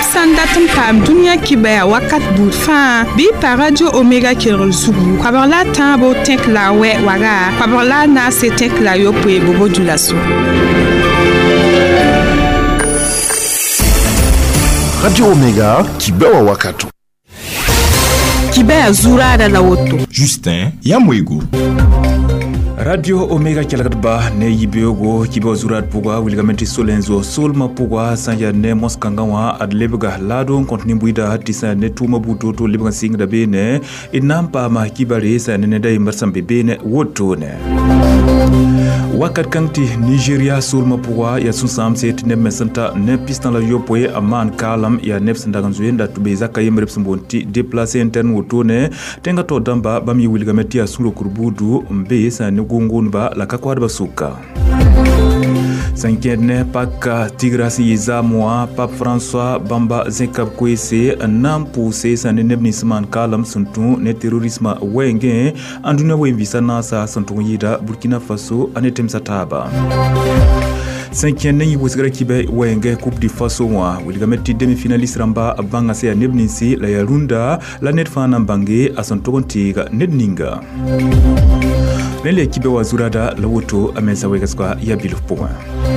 Sandatum Pam Dunia Kibaya Wakat Boudfan Bi par Radio Omega Kirol Sugu Kwabarla Tambo Tek La We Waga Kwabarla Na Se Tek La Yopwe Bobo Dulasso Radio Omega Kibawa Wakato Kibaya Zurada La Woto Justin Yamwego Radio Omega Kialakadba ne Yibiogo Kibawa Zurad Puga Wilgamenti Solenzo Solma Puga Sanya ne Moskangawa Adlebga Lado Kontini Buida Tisa ne Tuma Buto to Liban Sing da Bene Inampa Ma Kibare Sa Neda Imbersam Bene Wotone Wakat Kanti Nigeria Solma Puga Ya Sunsam Set ne Mesanta ne Pistan la Yopoe Aman Kalam Ya Nefsendaganzuenda Tubeza Kayem Repsumbonti Déplacé interne Wotone Tenga to Damba Bami Wilgamenti Asulo Kurbudu Mbe Sa ne Gungunba la Kakwad Basuka Sankene Paka Tigrasi Yizamwa Pape François Bamba Zenkab Kwese Nam Pousse Sa ne Nebnisman Kalam Suntu ne terrorisme Wenge Anduna Wembisa Nasa Santu Yida Burkina Faso Anetem Sataba Cinquième Wosgra Kibe Wenge Coupe du Faso wa Wilgameti demi-finaliste Ramba Banga Se Nebnisi la Yarunda la Netfana Bange a Santogontiga Nedninga Nele Kibe wa Zurada la Woto Amensa Wegaskwa ya Biluf Point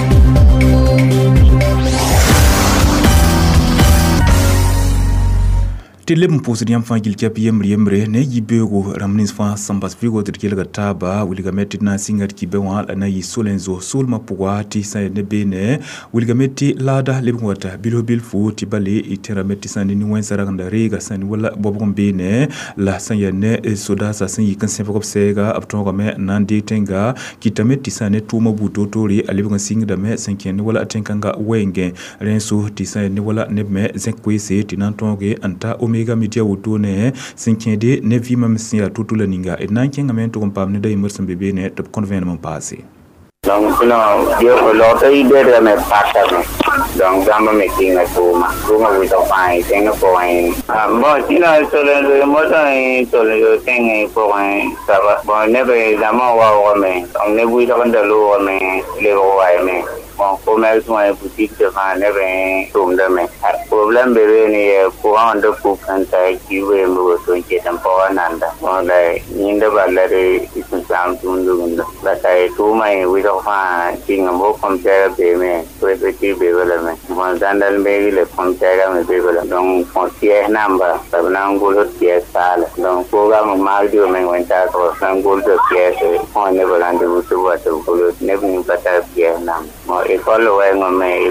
Telem posediam fangil kapiem riemre ne yibego ramnins fa sambas figo tirkelga taba wilgameti na singat kibewa na yisolenzo sulma puwati sa ne bene wilgameti lada lebwata bilobil fu tibali iterameti sani ni wensara kanda rega sani wala bobom bene la sanya ne soda sa sani kansefa kopsega aptonga me nandi tenga kitameti sane tuma butotori alibga singda me sanken wala atenkanga wenge renso tisane wala nebme zenkwese tinantonge anta Omega Media Wotone Sinkende ne vima msia tutula ninga et nankenga men to compam ne da immersion bébé ne top convenement passé donc non yo lo tay de me pata donc gamba making na kuma we to find thing for bon sina le moto to le thing for ça va bon never la mo wa me on ne bu to ndalo me le wa me bon commerce moi boutique de vente never tourne de me problème bébé ni courant de coup quand qui veut me to qui tempo nanda on le ni de balare isam tundu la tay tu mai we to find thing mo compare be me petit bébé me bon dandal me le compare me bébé donc on tient number ça na ngolo pièce sale donc programme mardi me wenta ko ngolo de pièce on ne volante vous to what ngolo ne ni pata pièce nam école ouais mais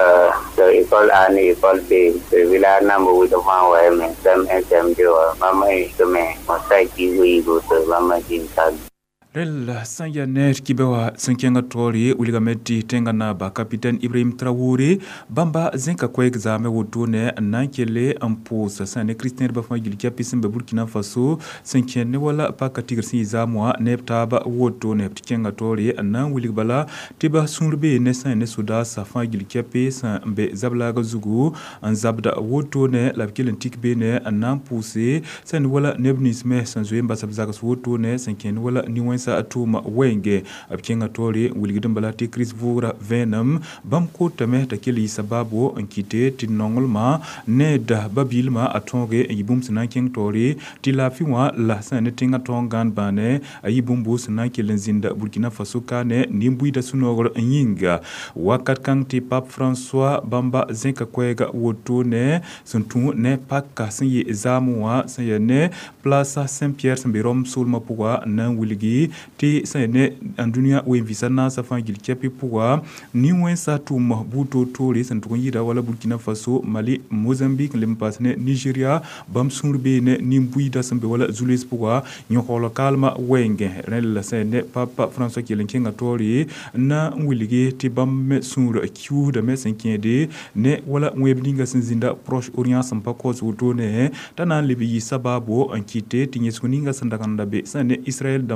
école année école de village number with the one ouais mais SM de maman de mais on sait qui oui go maman qui ça Rel Sanyaner Kibewa Sankenga Tori Wilgameti Tengana ba Capitaine Ibrahim Traoré Bamba Zenka Kwek Zame Wotone Nankele Ampos Sane Christian Bafan Gilkia Pisim Burkina Faso Sankene wala pa Katigri Zamwa Neptaba Wotone Ptikenga Tori Nan Wilibala Tiba Sunrbe Nessa Nesuda Safan Gilkia Pis Mbe Zablaga Zugu Anzabda Wotone Labkilen Tikbene Nan Pousse San wala Nebnisme Sanzuemba Sabzagas Wotone Sankene wala Niwen sa atuma wenge abkenga tori wilgidum balati Chris Vura Venom bamko tame takeli sababu ankite tinongolma neda babilma atonge yibum sinankeng tori tilafiwa la sane tinga tongan bane ayibumbu sinakelen zinda Burkina Faso kane nimbuida sunogol nyinga wakat kanti Pape François Bamba Zenka Kwega Wotone suntu ne pakka sinye zamwa sayane Plaza Saint-Pierre Sambirom Sulma Puga nan wilgi ti sene andunia wemvisa na safangil kepi puwa ni wensa tuma buto tori santukonyira wala Burkina Faso Mali Mozambique lempasne Nigeria bamsurbe ne nimbuida sambe wala zulis puwa nyokolo kalma wenge rel sene Papa François Kelenkenga tori na wiligi ti bamme sur kiu de mesenkende ne wala weblinga sinzinda Proche Orient sampakos wotone tanan libi sababu ankite tinyeskuninga sandakanda be sene Israel damba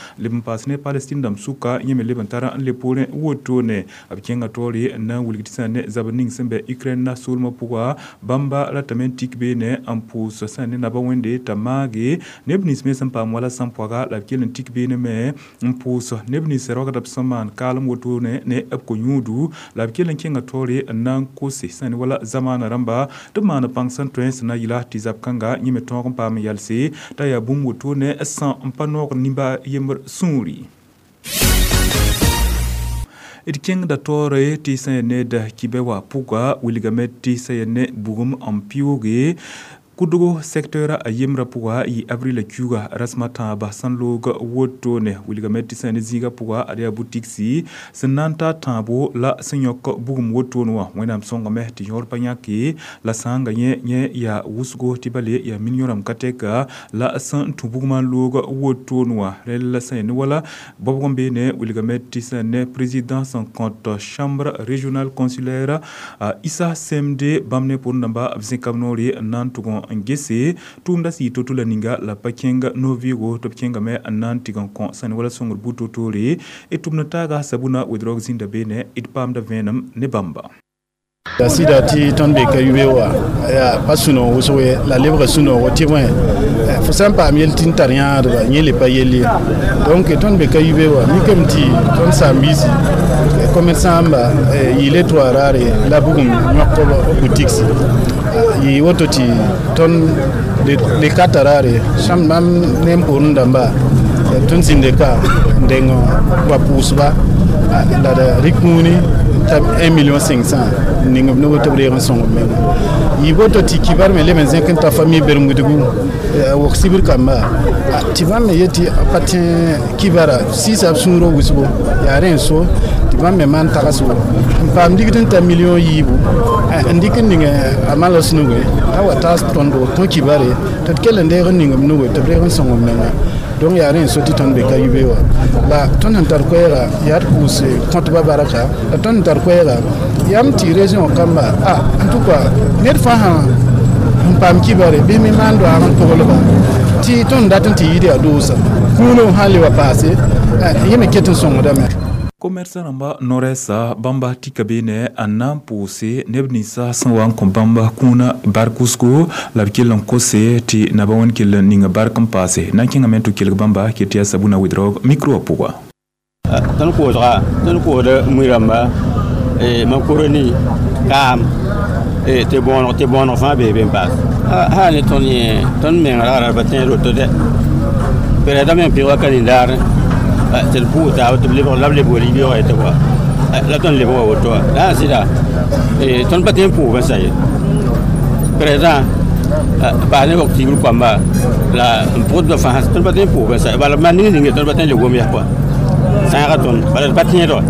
lebn paas ne Palestine dam suka yeme lebn tara le pole wotone abkenga tori na wulgitisane zabaning sembe Ukraine na sulma puwa bamba la tamentik bene ampus sane na ba wende tamage nebnis me sampa wala sampwaga la kelen tik bene me ampus nebnis roga dab saman kalam wotone ne apko nyudu la kelen kenga tori na kosi sane wala zamana ramba to mana pangsan twens na yila tizap kanga nyime tongon pam yalse ta ya bum wotone san panor nimba yemr sunri Itkeng da tore ti sayene da kibewa puga wiligameti sayene bugum ampiuge kudugo sektora ayemra puga I avril kuga rasmata ba sanloga wotone wiligameti sayene ziga puga adia butiksi senanta tabo la senyok bugum wotonwa wenam songa mehti yorpanyaki la sanga nye ya wusgo tibale ya minyoram kateka la san tubugman loga wotonwa rel sayene wala bobgombe ne wiligameti sayene président sans compte chambre régionale consulaire Issa Semde bamne pour namba abzinkamnori nantugon ngese tumda si totula ninga la pakenga novigo topkenga me anantigan kon sani wala songor butotore etumna taga sabuna wedrog zinda bene itpamda venam ne bamba Sida ti tonbe kayubewa ya pasuno wosowe la libre suno wotiwen fo sampa miel tintarien de nyele payeli donc tonbe kayubewa mikemti ton sambisi commerçant ba il est toi rare la bugum nyokko boutique yi wototi ton de katarare sambam nempo ndamba ton sindeka ndengo wa pusba la rikmuni 1,5 million ninga no tabre ran songo men yi boto ti kibar me le men zen ta famille bermudugu wo sibir kamba ti va me yeti patin kibara si sa sunro wisbo ya ren so ti va me man ta so pam digitin ta million yibu ndikin ninga amalo sunugo awa tas tondo to kibare to kelen de ran ninga no tabre ran songo men donc ya ren so ti ton be kayubewa la ton antar koera yar pousse compte babaraka ton antar koera yam ti région kamba en tout cas net fa han pam kibare be mi mando han ko loba ti ton datin ti yidi adosa kuno hali wa passé yeme ketin songo da mer commerçant namba noresa bamba tikabene anam pose nebnisa sanwan ko bamba kuna barkusko labkilan kose ti nabawon kilan ninga barkam passe nankinga mentu kil bamba ketia sabuna withdraw micro puwa tan ko de muiramba makoroni kam te bon enfant bébé passe ne ton men rara batin roto de pere da men piwa kalendar c'est le pour ta te livre la bolivie et toi la ton livre au toi là c'est là et ton batin pour ça y présent ba ne ko tigul kwamba la pour de France ton batin pour ça ba la mani ni ton batin le gomi quoi ça raton ba batin do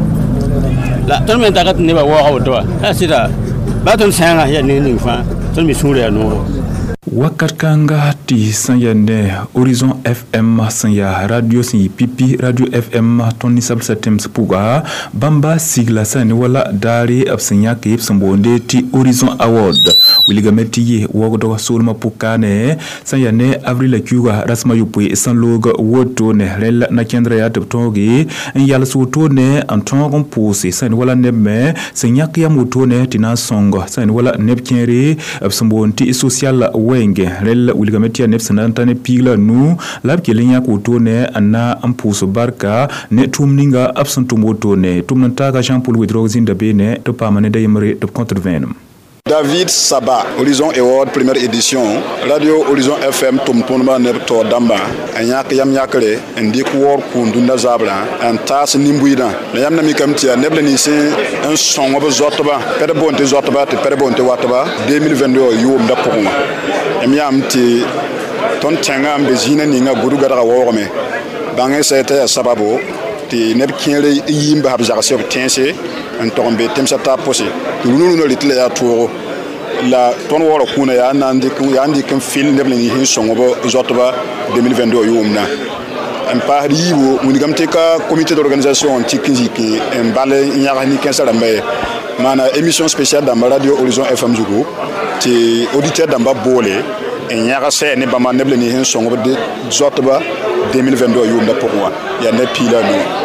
la ton men tagat ne ba wa au toi là c'est là ba ton sanga ya ni fa ton mi sure no Wakatkanga ti sanyane Horizon FM sanya radio si pipi radio FM toni sab satem spuga bamba sigla sani wala dari absanya ke sambonde ti Horizon Award wiligameti ye wogodo solma pukane sanyane avril kuga rasma yupwe sanlog woto ne rel na kendra ya toptogi yal soto ne antongon pose sani wala nemme sanya ke yamuto ne tina songo sani wala nebkenre absambonti social wenge rel wiligameti ya nepsana tane pigla nu lab kelenya ko tone anna ampuso barka ne tumninga absentum woto ne tumnanta ka Jean Paul Wedrog zinda bene to pamane de yemre to contrevenum David Saba, Horizon Award première édition, Radio Horizon FM Tomponma Nepto Damba, Anyak Yam Yakle, and Dick War Kundunda Zabla, and Tas Nimbuida. The Yamnami Kamtia, Neblenisi, un son of Zotoba, Perebonte Zotoba, Perebonte Wataba, 2022, you Dapoma. Emiamti Ton Changam, Bezina Ninga, Gurugara Warme, Bange Sete Sababo, the Nebkele Yimba Habzarasi of Tense, and Tombe Temsata Posse. Nous nous little tour la ton wala kuna ya nandi kan fil ne blen hin songo zotoba 2022 yumna en pari wo unigamte ka comité d'organisation tikiziki en balé nyara ni kensala mbe mana émission spéciale dans Radio Horizon FM Jugo ti auditeur d'amba bolé en nyara se ne bama ne blen hin songo de zotoba 2022 yʋʋmda pʋgẽ wã yaa neb piila a nua.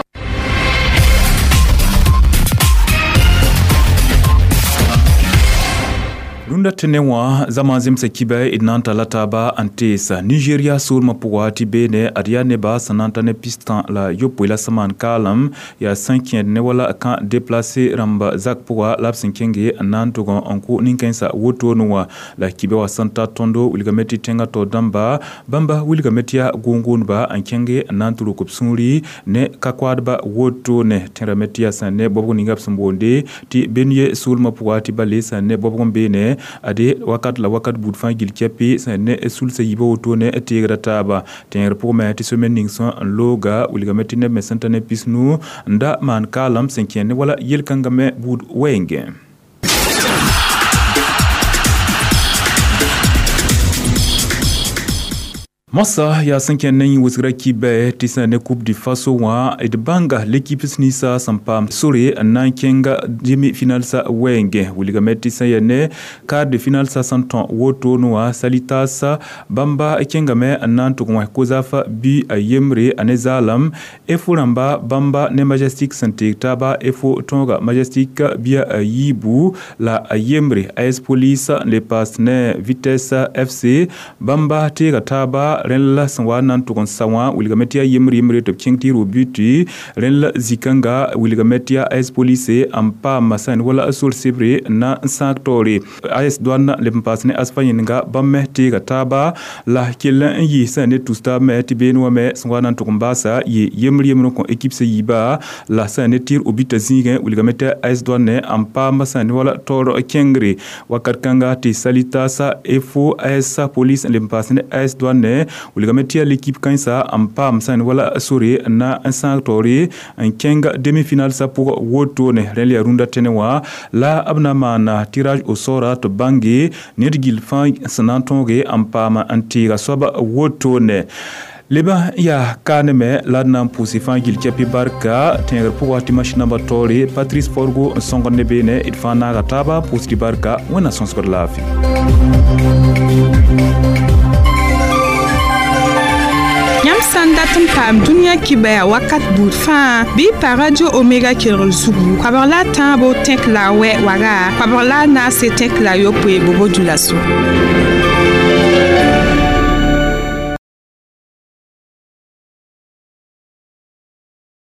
Runda tenewa zaman zemse kibe idnanta lataba antesa Nigeria surma puwa tibene adia neba sananta ne pistan la yopo la saman kalam ya 5e ne wala kan déplacer ramba zak puwa lapsinkenge nantogon onku ninkensa wotonwa la kibe wa santa tondo wilgameti tenga to damba bamba wilgametia gungunba ankenge nantulu kupsuri ne kakwadba woto ne terametia sane bobo ningap sumbonde ti benye surma puwa tibale sane bobo bene ade wakat budfan gilkepi sane sul se yibo tone tegra taba tenger pour me ti semaine ningson loga wilgameti ne mesantane pisnu nda man kalam 5e wala yelkangame bud wenge. Massa ya 5e nani wusgra kibe tisa ne coupe du Faso wa et banga l'équipe snisa sampa sore nankenga demi-finale sa wenge wilgameti sa yene quart de finale sa santon woto noa salitasa bamba kengame nanto kwa kozafa bi ayemre anezalam efuramba bamba ne majestic santé taba efo tonga majestic bia yibu la ayemre AS Police les partenaires Vitesse FC bamba tega taba renla sanwa nantukon sawa wilgametia yemri to kingti robuti renla zikanga wilgametia AS Police ampa masan wala asul sibre na sanctori AS douane le pasne asfanyinga bamme tega taba la kila yi sane tusta me tibeno me sanwa nantukon basa yemri kon équipe se yiba la sane tir obita zinga wilgametia AS douane ampa masan wala toro kengri wakatkanga ti salitasa efo AS Police le pasne AS douane wilgametia l'équipe kansa ampa msan wala sore na sanctori en kenga demi-finale sa pour woto ne reli runda tenewa la abna na tirage au sort to bangi nedgil fan sanantonge ampa ma antiga soba woto ne leba ya kaneme ladna pusifan gilkepi barka tenger pour wati machina batori Patrice Forgo songonne bene idfana gataba pusti barka wana sonskor lafi. Sandatum pam dunia kibaya wakat bout fa bi radio Omega Kirol Sugu kwabarla tambo tek la we waga kwabarla na se tek la yo pwe bobo dulaso.